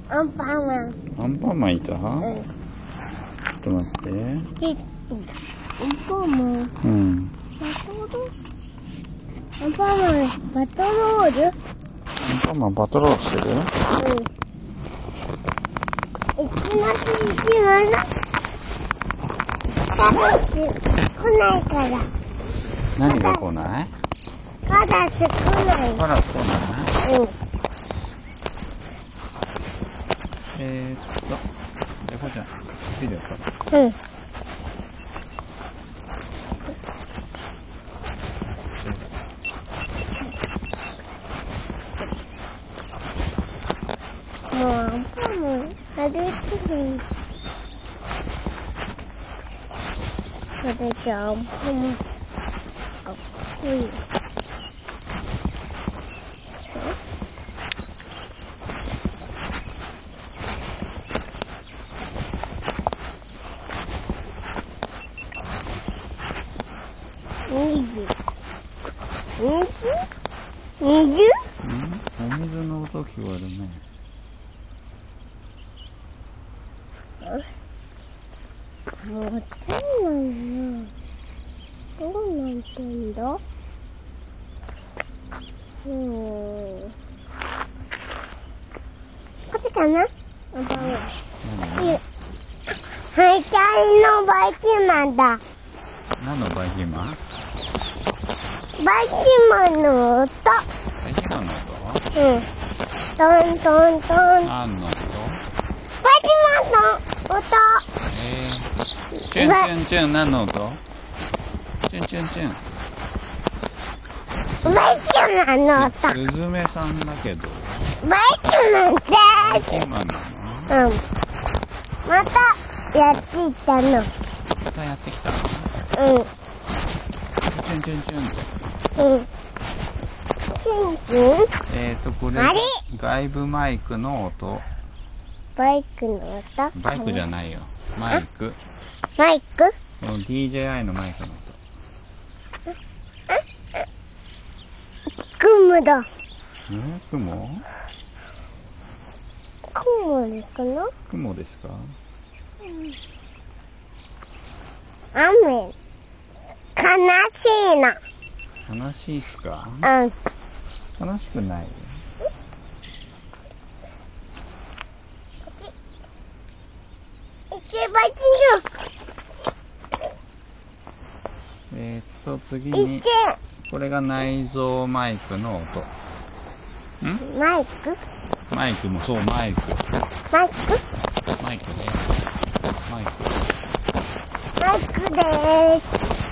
アンパンマン。 アンパンマンいた？ うん。 ちょっと待って。 アンパンマン。 うん。 アンパンマン、バトロール？ アンパンマンパトロールしてる？ うん。いきなり一番な。カラス来ないから。 何が来ない？ カラス来ない。 カラス来ない？ うん。 じゃあこうちゃん、ビデオ撮る。 うん。もうアンパンマン歩いてる。それじゃあアンパンマンかっこいい。水？ お水の音聞こえるね。 もうわかんないな。どうなってんだ？こっちかな？アンパンマン。はい、チャリのバイキンマンだ。 何のバイキンマン？ バイキンマンの音。 バイキンマンの音？ うん。トントントン。 何の音？ バイキンマンの音。 チュンチュンチュン、何の音？チュンチュンチュン。 バイキンマンの音。 スズメさんだけど。 バイキンマンでバイす。 キンマンなの？ うん。またやってきたの。 またやってきたの？ うん。 チュンチュンチュンって。 うん。チュンチュン？ これあれ？ 外部マイクの音。 バイクの音？ バイクじゃないよ。マイク。 マイク？ DJI のマイクの音。 雲だ。 雲？ 雲ですかな？ 雲ですか？ 雨。悲しいな。 悲しいっすか？ うん。 悲しくないよ。次に、これが内蔵マイクの音。 マイク？ マイクもそう、マイク。 マイク？ マイクです。マイク。 マイクでーす。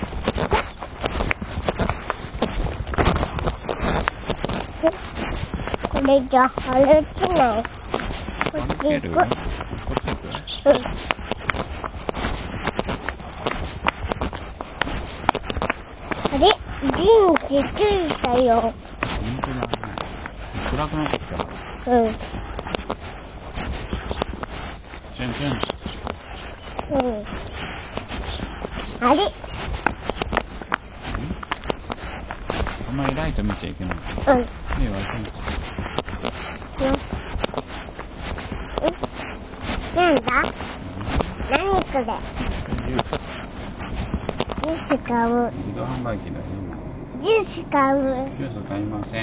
これじゃ歩けない。こっち行く。うん。あれ？電気ついたよ。 本当だね。暗くなってきた。 うん。 チュンチュン。 うん。あれ？ あんまりライト見ちゃいけない。 うん。 目割れてなんだ？何これ？ジュース買う。 自動販売機だよ。 ジュース買う。 ジュース買いません。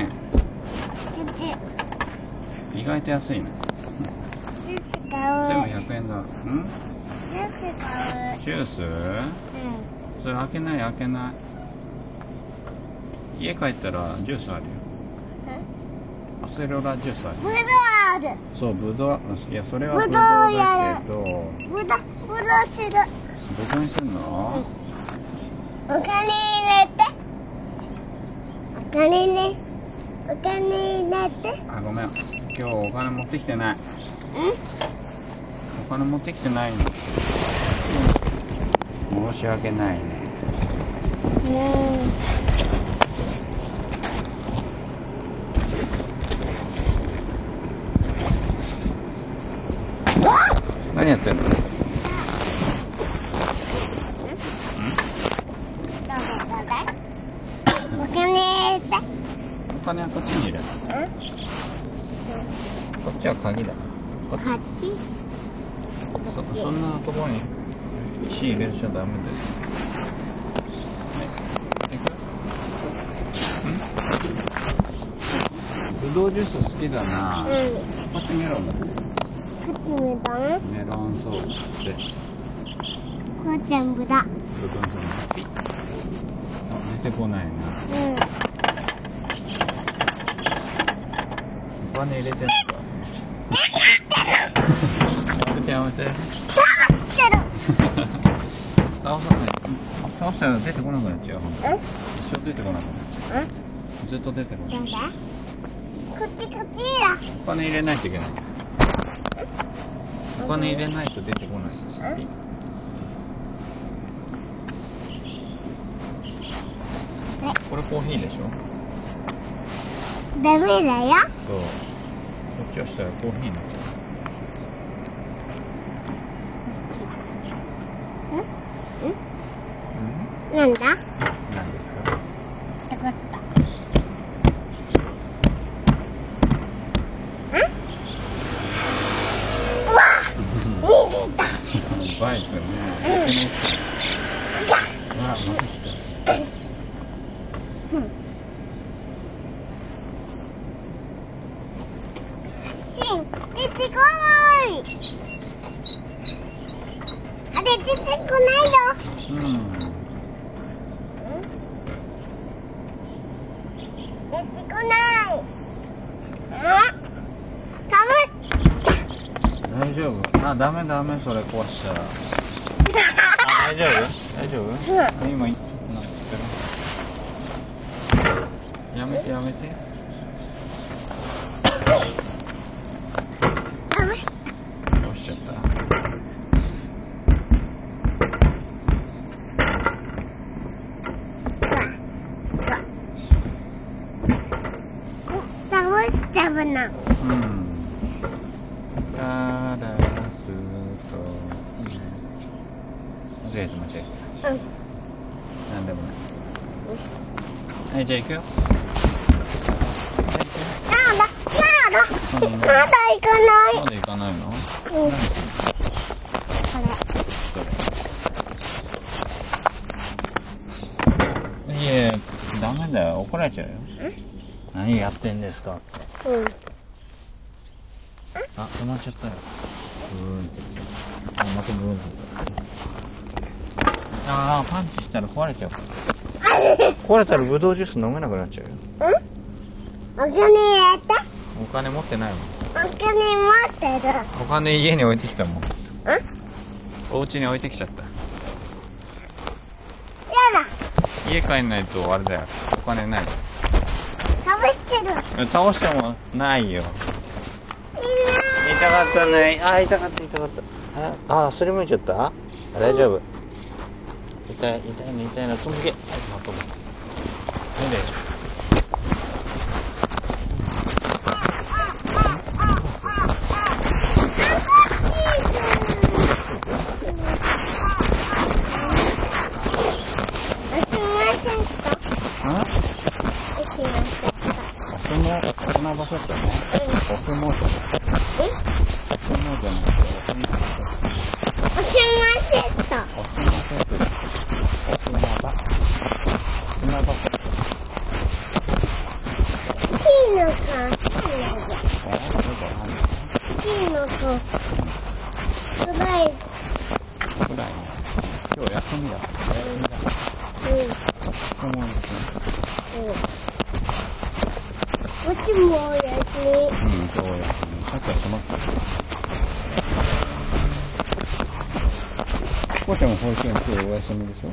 意外と安いね。 ジュース買う。 全部100円だ。 ジュース買う。 ジュース？ うん。 それ開けない開けない。家帰ったらジュースあるよ。アセロラジュースあるよ。 ブドウある。 そう、ブドウ。いや、それはブドウだけど。 ブドウする。 どこにすんの？ お金入れて。お金入れて。 あ、ごめん。今日お金持ってきてない。お金持ってきてないの。申し訳ないね。何やってんの？ お金入れて。 お金はこっちに入れる。こっちは鍵だ。ここっち。 こっち。 そんなところに石入れちゃダメです。ぶどうジュース好きだな。こっちメロンだ。 こっちメロン。 メロンソースで。 これ全部だ。 部分ピッ。出てこないな。お金入れてないか。やめて。倒したら出てこなくなっちゃう。一生出てこなくなっちゃう。ずっと出てこない。 こっちだ。 お金入れないといけない。お金入れないと出てこない。これコーヒーでしょ。 ダメだよ。 そう。こっちをしたらコーヒーになっちゃう。 なんだ？ 何ですか？ わかった。うわ！逃げた。 バイクね。あら、またした。 シン、出てこい。あれ出てこないよ。出てこない。 大丈夫？あ、ダメそれ壊しちゃう。大丈夫？今なんつってる？やめて。落ちちゃった。 倒しちゃうな。 ガラスと、間違えた。なんでもない。はい、じゃあ行くよ。まだ行かない。まだ行かないの？いえ、ダメだよ。怒られちゃうよ。何やってんですかって。あ、止まっちゃったよ。ブーンって。あ、またブーンって。ああ、パンチしたら壊れちゃうから。壊れたらブドウジュース飲めなくなっちゃうよ。 お金入れて。 お金持ってないもん。 お金持ってる。 お金家に置いてきたもん。お家に置いてきちゃった。 やだ。 家帰んないとあれだよ。お金ない。 倒してる。 倒してもないよ。痛かったね。あ、痛かった。あ、すりむいちゃった？大丈夫。痛いな。つむけ。はい、まとめ。はい、大丈夫。そんな場所ってね。お相撲じゃない。お相撲じゃなくて、 おしまセット。 お相撲セットです。お相撲場。砂場セット。 キノコ。キノコ。くらい。 今日休みだ。そう思うんですね。 こっちもお休み。 そうや。さっきは閉まった。こうちゃんも保育園今日お休みでしょ？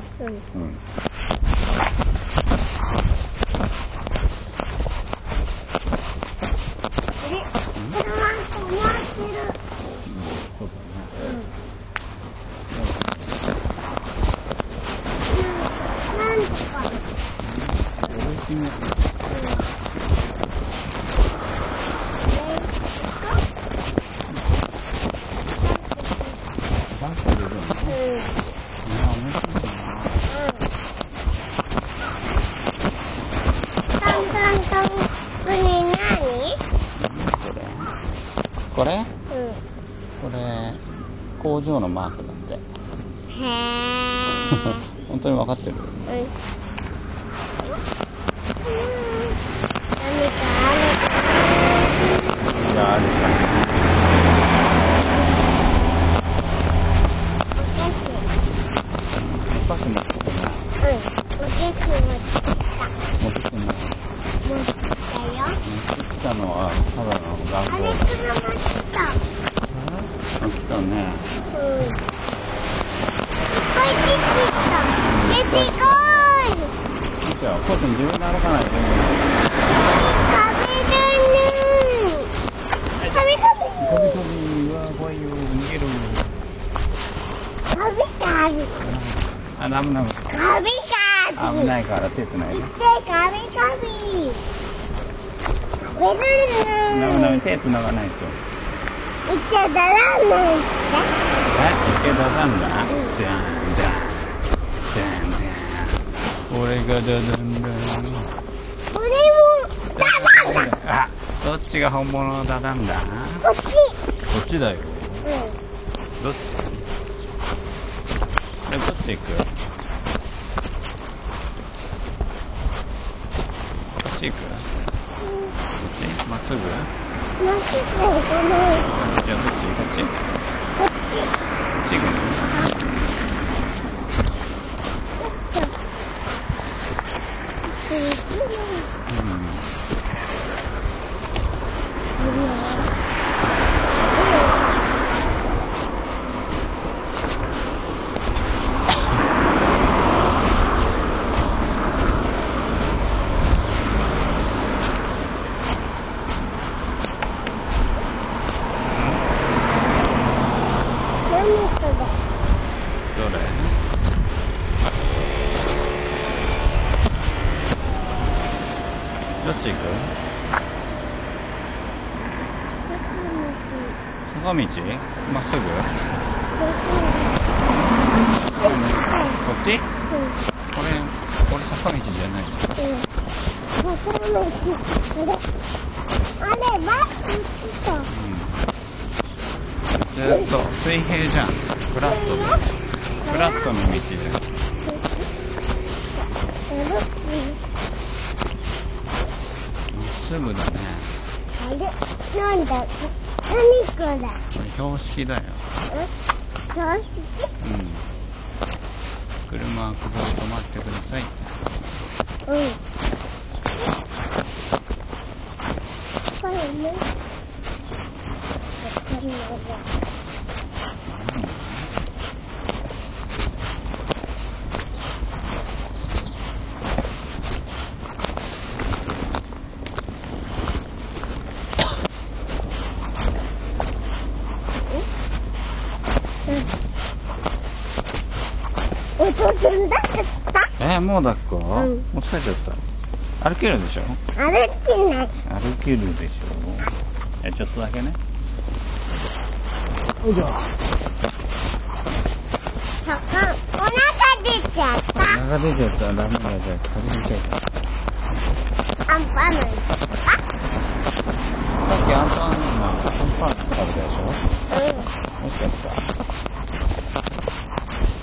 これ？ これ工場のマークだって。 へー。 本当に分かってる？ うん。何かあるかな。 いや、あるじゃん。お菓子持ってきたな。 うん。お菓子持ってきてない。 持ってきたよ。 持ってきたのはただのあ団子。 れ車持ってきた。 持ってきたね。 うん。こいつ来た。出てこい。 いいじゃん。こうちゃん自分で歩かないで。飛び飛び、うわ、怖いよ、逃げる。あ、ナムナム。危ないから手つないで。ナムナム手つながないと。 言っちゃダランなんえ、池田さんだ。ダンダン。ダンダン。俺がダダンダン。 これもダランだ。 あ、どっちが本物のダダンだ？ こっち。 こっちだよ。どっち？どっち行く？こっち行く？こっち？まっすぐ？ まっすぐ行かない。 じゃあどっち？こっち？ここっっち行くの？どれ？どっち行く？坂道？まっすぐ？こっち？これ坂道じゃないの？ あれ、バス来た。 ずっと水平じゃん。フラットで。フラットの道じゃん。まっすぐだね。 あれ、なんだ、何これ。 これ標識だよ。 標識？ 車はここで止まってくださいって。 これね。お父さん抱っこした？ もう抱っこ？もう疲れちゃった。歩けるでしょ？ 歩けない。 歩けるでしょ？ちょっとだけね。よいしょ。 お腹出ちゃった。 お腹出ちゃったらダメだ。じゃあ風邪ひいちゃうから。 アンパンマン。 さっきアンパン食べたでしょ？美味しかった。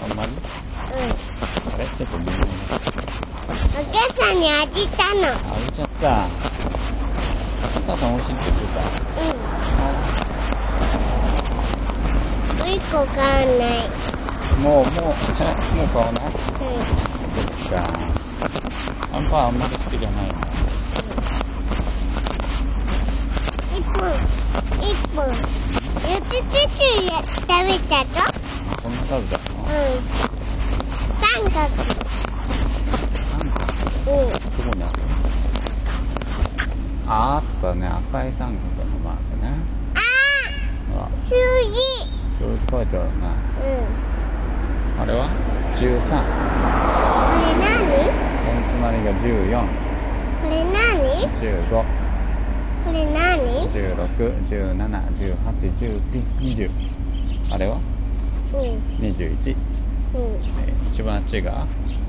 あんまり？あれちょっと微妙な。 お母さんにあげたの。 あげちゃった。お母さん美味しいって言ってた。 もう一個買わない。 もう買わない？そっか。アンパンあんまり好きじゃないの。 1本。4つずつ食べたぞ。 そんな数だの？ 三角。 どこにある？あったね。赤い三角のマークね。 数字。 数字書いてあるね。あれは13。 これ何？ その隣が14。 これ何？ 15。 これ何 ？16、17、18、19、20。あれは？21。一番あっちが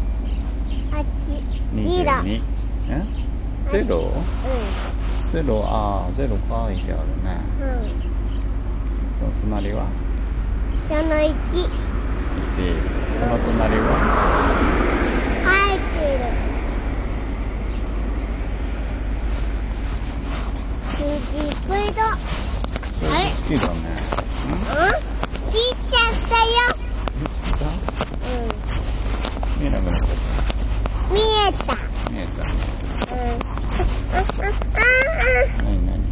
？22。ゼロ？ゼロ、ゼロ書いてあるね。その隣はその1。 1。その隣は書いてる。スジプロ。あれ好きだね。 ちっちゃったよ。 見えなくなっちゃった。 見えた。 見えた。何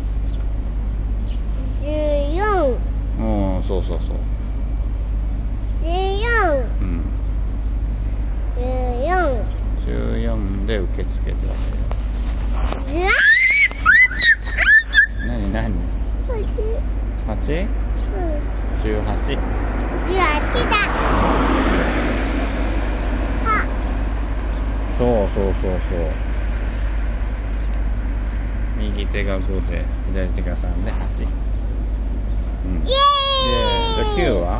14。 そうそうそう。 14。 うん。 14。 14で受け付けてあげる。何 8？ 18。 18だ。 そう。右手が5で、左手が3で8。うん。 イエーイ。 じゃあ9は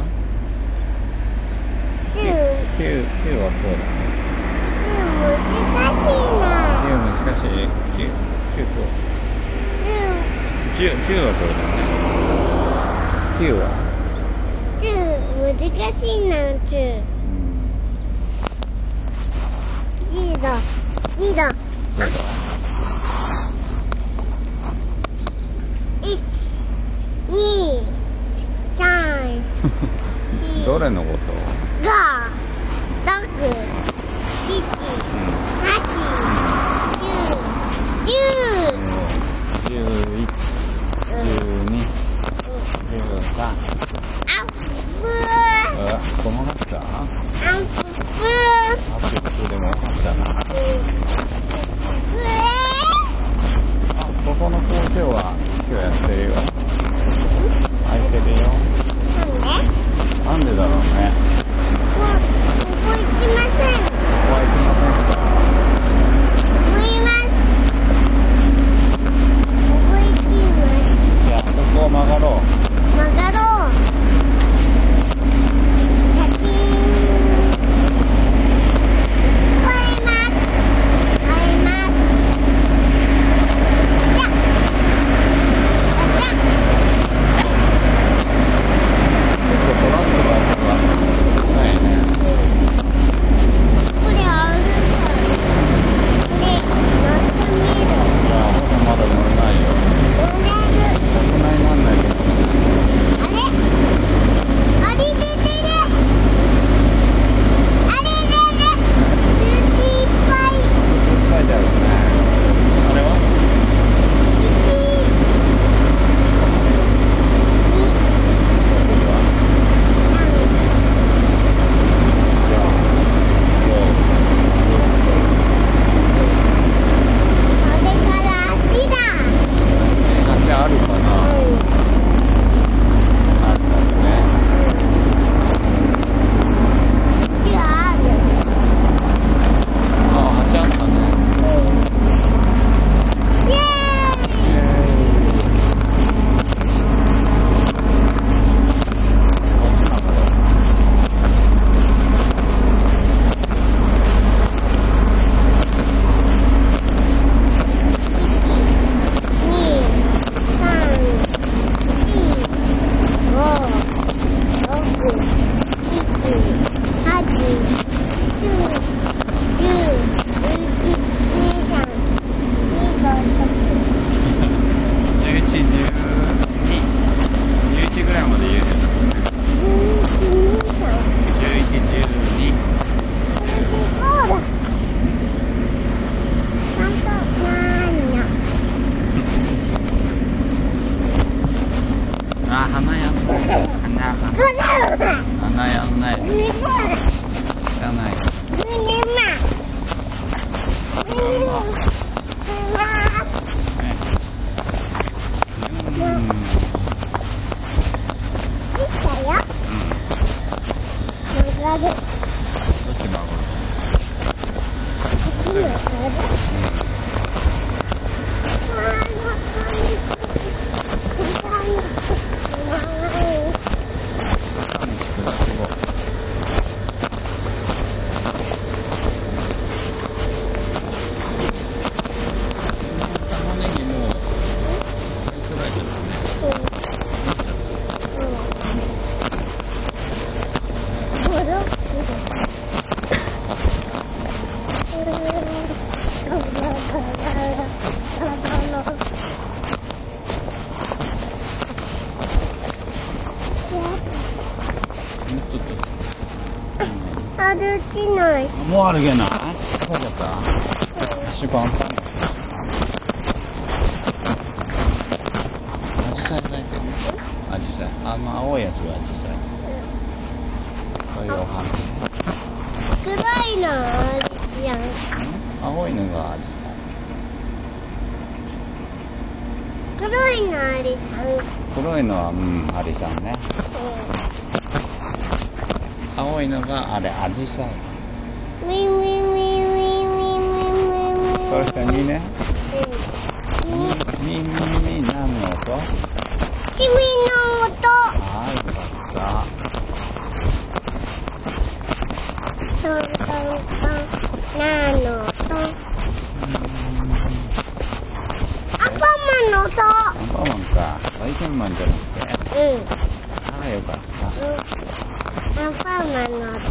？9はこうだね。9難しい。9こう。10はこれだね。9は 10難しいな。10。10だ。 そうだ。 1、2、3、4。 どれのこと？ 5、6、7、8、9、10。 11、12、13。 アップ。 この中か？ アップ。 あとでも分かったな。ここの工場は今日やってるよ。空いてるよ。なんでだろうね。 ここ行きません。 ここは行きませんか？ 思います。ここ行きます。 じゃあここを曲がろう。 曲がろう。シャキーン。越えます。越えます。ガチャ。ガチャ。 結構トラックがないね。 これあるんだ。これ乗ってみる。 いやまだ乗れないよ。 乗れる。 こんなになんないけど。 あれ？あれ出てる。あれ出る。数字いっぱい。 数字書いてあるね。あれは 1、2、 次はじゃあそれからあっちだ。 橋あるかな？あったね。 じゃあある。 あ、橋あったね。 イエーイ。 11ぐらいまで言えるよ。11、12。あ、花やんない。花やんない。汚い。 曲がる。 どっち曲がる？ こっち曲がる。 玉ねぎもう、これくらいだよね。 歩きない。 もう歩けない？疲れちゃった？足パンパン。アジサイ咲いてる。アジサイ。青いやつがアジサイ。こういうお花。 黒いのあるやん。 青いのがアジサイ。 黒いのありさん。 黒いのはアリさんね。青いのがあれアジサイ。 ウィンウィンウィンウィンウィンウィンウィン。 そして2ね。ミ何の音？ 君の音。 はい、よかった。 トントントン。何の音？アンパンマンの音。 アンパンマンか。バイキンマンじゃなくて。ああ、よかった。 アンパンマンの音。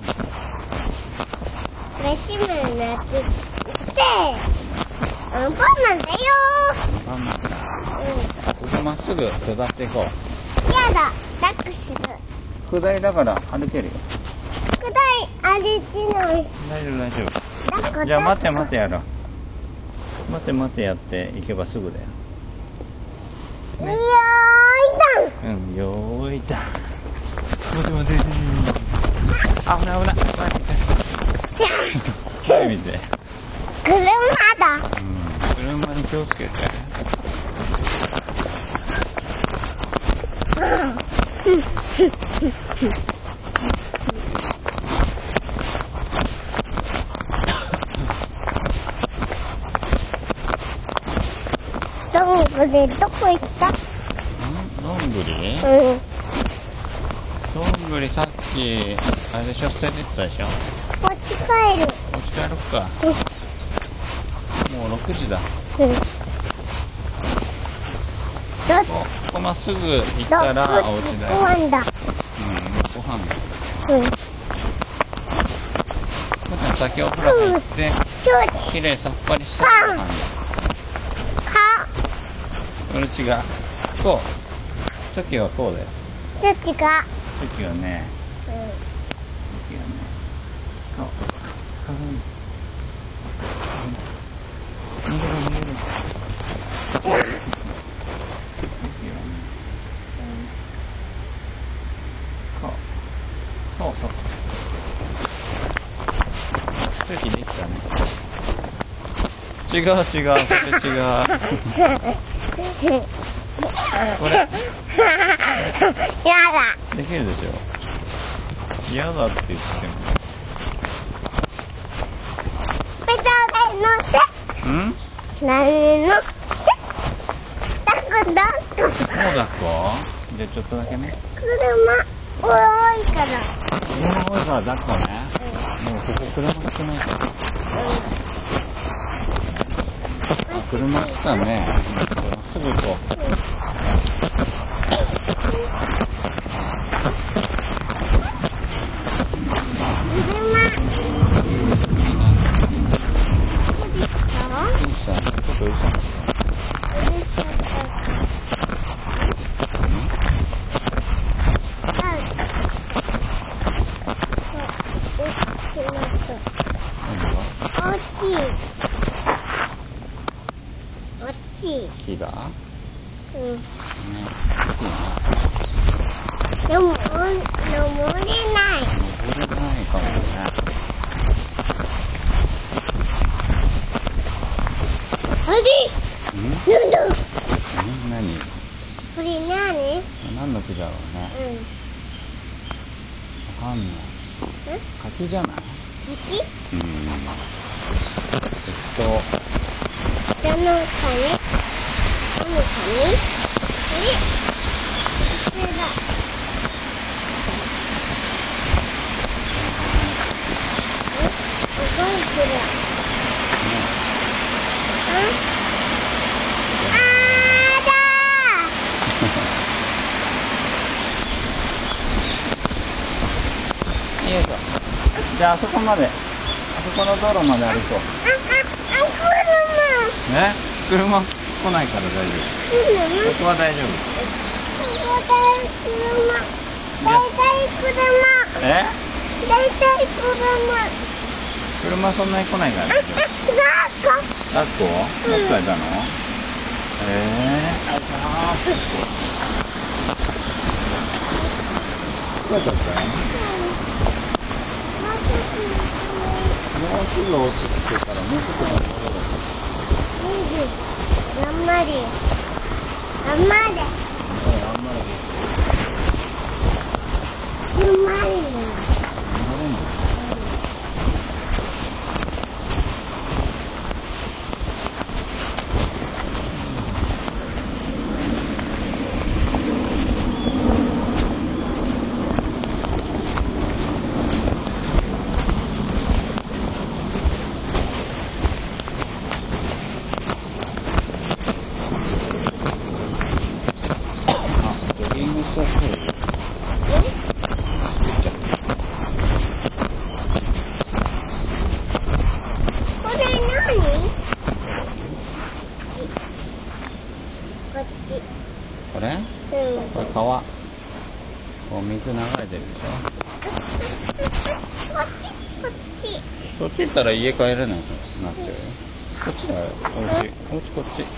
メチメのやつってアンパンマンだよ。 アンパンマンか。ここまっすぐ下っていこう。 やだ、ラックする。 下りだから歩けるよ。 下り歩きない。 大丈夫。じゃあ待ってやろう。待ってやって行けばすぐだよ。 ね、 よーいだ。待って。危ない。前見て。 車だ。 車に気をつけて。 どんぐりどこ行った？ どんぐり？どんぐりさっきあれでしょ、捨ててったでしょ。 持ち帰る。 持ち帰ろっか。もう6時だ。ここまっすぐ行ったらお家だよ。 ご飯だ。 ご飯だ。先お風呂入ってきれいさっぱりしたご飯だ。これ違う。こう。チョキはこうだよ。 チョキが。 チョキはね。こう。逃げる。そう。チョキできたね。違う、それ違う。これ。 やだ。 できるでしょ。嫌だって言っても。 ペタで乗せ。何の？抱っこ。 もう抱っこ？じゃあちょっとだけね。 車多いから。 車多いから抱っこね。でもここ車少ないから。車来たね。すぐ行こう。木が？ でも登れない。 登れないかもね。 あれ？なんだ？ 何？ これ何？ 何の木だろうね。わかんない。柿じゃない？ 柿？ じゃのカニ？あれ？これだ。動いてる。 よいしょ。じゃああそこまで、あそこの道路まで歩こう。車来ないから大丈夫。ここは大丈夫。 え？ 大体車そんなに来ないからね。ラッコ？ラッコやったの？どうやったの？もうすぐ落ちてからもうちょっと頑張ろう。 頑張れ。頑張れ。 これ？これ川。こう水流れてるでしょ。そっち行ったら家帰れなくなっちゃうよ。こっちだよ。おうちこっち。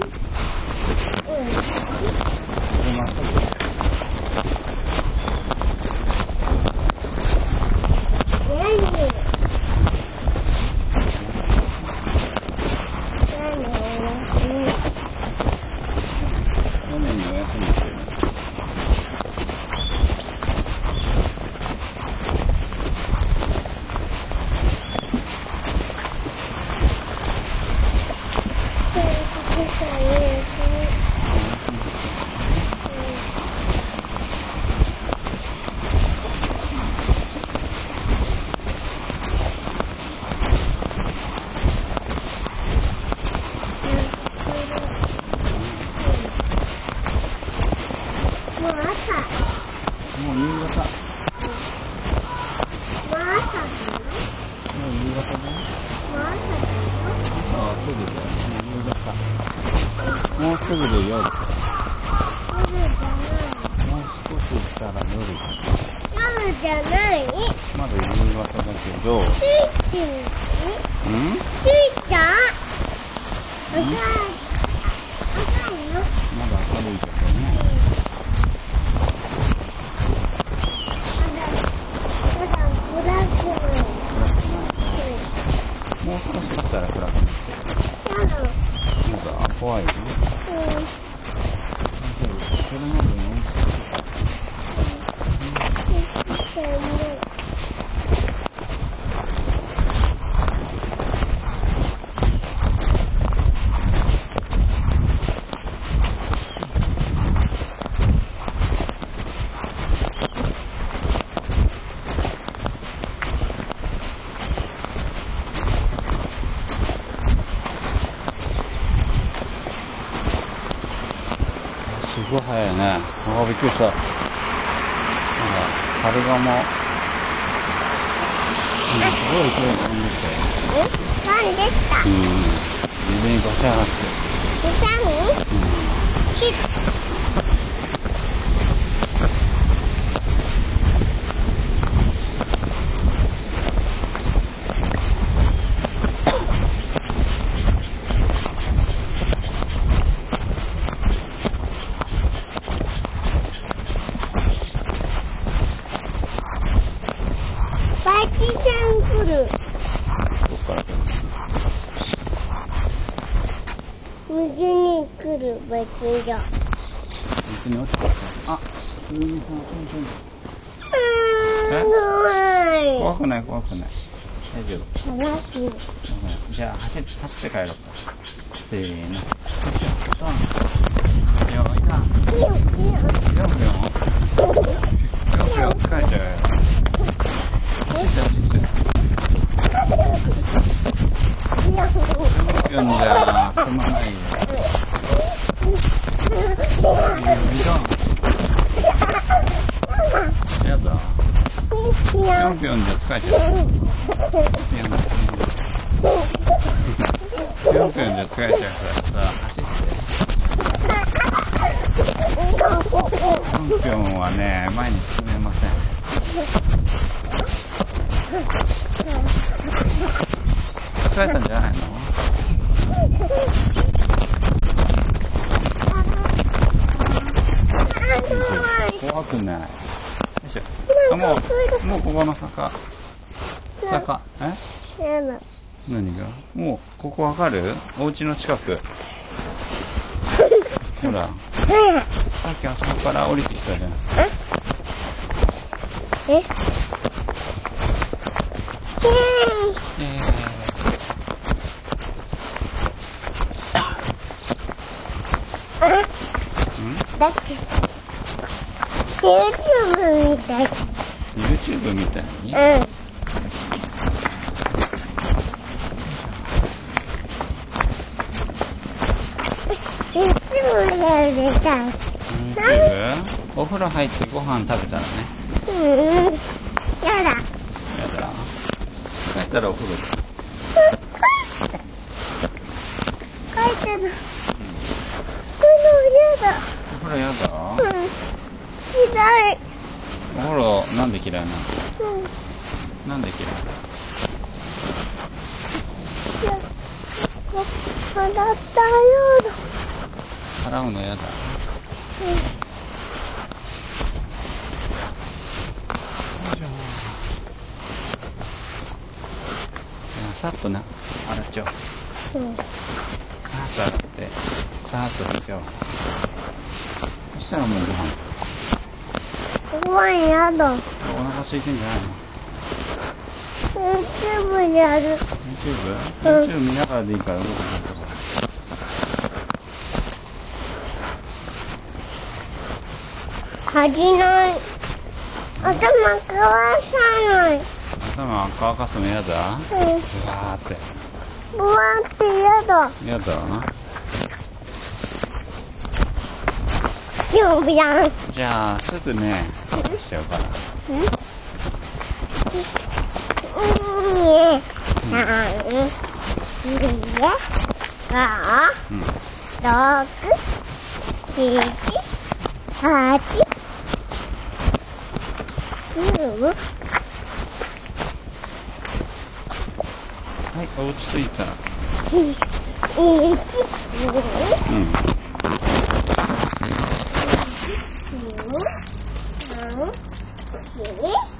もうすぐで夜。もう少ししたら夜。 夜じゃない。 まだ夕方だけど。 スイッチ。スイッチ。赤いよ。 まだ明るいけどね。もう少ししたら暗くなって。怖いよね。それまでね。すごい早いね。あ、びっくりした。カルガモ。すごい勢いで飛んできたよ。 飛んできた。 水にバシャーって。 バシャに？バチさん来る。 どっから来る？ 水に来るバチが。 水に落ちた。あ、普通にさ、 怖い。 怖くない怖くない。大丈夫。 怖く。 じゃあ走って帰ろうか。せーの。よいな。ぴょんぴょん。ぴょんぴょん疲れちゃうよ。ぴょんじゃ済まないよ。やだ。ぴょんぴょんじゃ疲れちゃう。ぴょんぴょんじゃ疲れちゃうからさ、走って。ぴょんぴょんはね、前に進め疲れたんじゃないの？怖くない。よいしょ。あ、もうここの坂。何が？もうここわかる？お家の近く。ほら。さっきあそこから降りてきたじゃん。 だって YouTube みたい。 YouTube みたいに？ YouTube やりたい。 YouTube？ お風呂入ってご飯食べたらね。 やだ。 やだ。帰ったらお風呂で。 書いてる。 お風呂やだ？ 嫌い。 お風呂なんで嫌いなの？なんで嫌い？ 洗ったよ。 洗うのやだ。さっとな、洗っちゃおう。さーっと洗って、さーっと拭いちゃおう。そしたらもうご飯やだ。 お腹空いてんじゃないの？ YouTube やる。 YouTube 見ながらでいいから、どこか。 恥じない。頭乾さない。 頭乾かすのやだ？ブワーって。 ブワーってやだ。 やだ？ 丈夫やん。 じゃあ、すぐね、しちゃうから。はい、落ち着いた。 1、2、3、4、